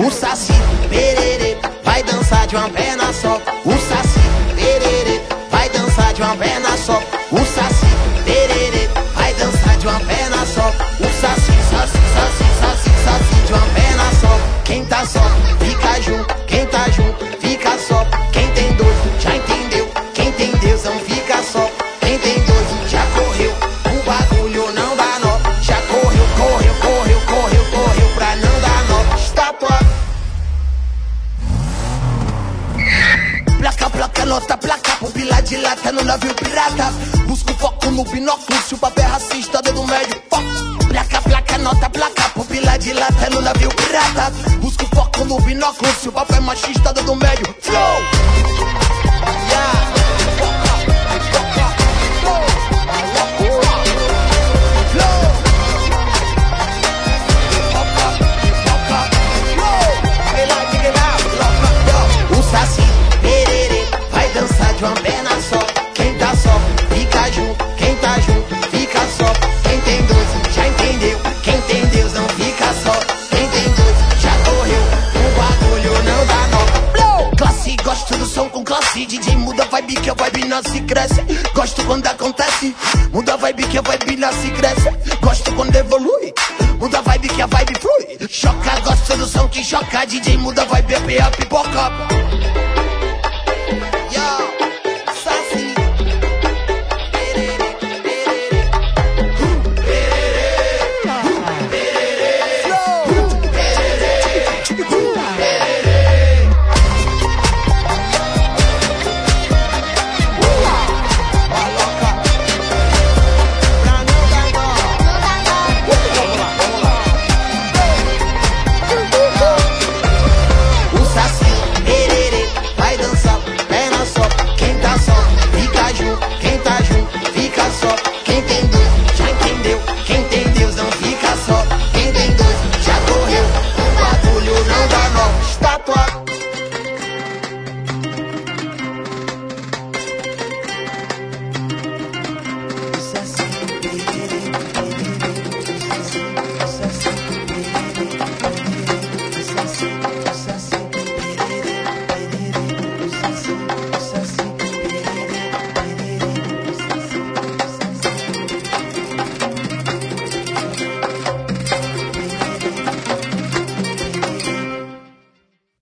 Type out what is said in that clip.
O Saci pererê vai dançar de uma perna só. O Saci pererê vai dançar de uma perna só. O Saci pererê vai dançar de uma perna só. O Saci, saci, saci, saci, saci de uma perna só. Quem tá só, fica junto. Quem tá junto, fica só. Quem tem dois, já entendeu. Quem tem Deus não fica só. Quem tem dois, já correu. O bagulho não dá nó. Já correu, correu, correu, correu, correu pra não dar nó. Estátua. Placa, placa, nota, placa, pupila dilata no navio pirata. Busco foco no binóculo, se o papel é racista, dedo médio, foco. Placa, placa, nota, placa, pupila dilata no navio pirata. Busco foco no binóculo, se o papel é machista, dedo médio, flow. Yeah. O Saci pererê vai dançar de uma perna só. Quem tá só, fica junto. Quem tá junto, fica só. Quem tem dois, já entendeu. Quem tem Deus não fica só. Quem tem dois, já correu. O bagulho não dá nó. Classe, gosto do som com classe. DJ muda a vibe que a vibe nasce e cresce. Gosto quando acontece. Muda a vibe que a vibe nasce e cresce. Gosto quando evolui. Muda a vibe que a vibe flui. Choca, gosto do som que choca. DJ muda a vibe, é a pipoca.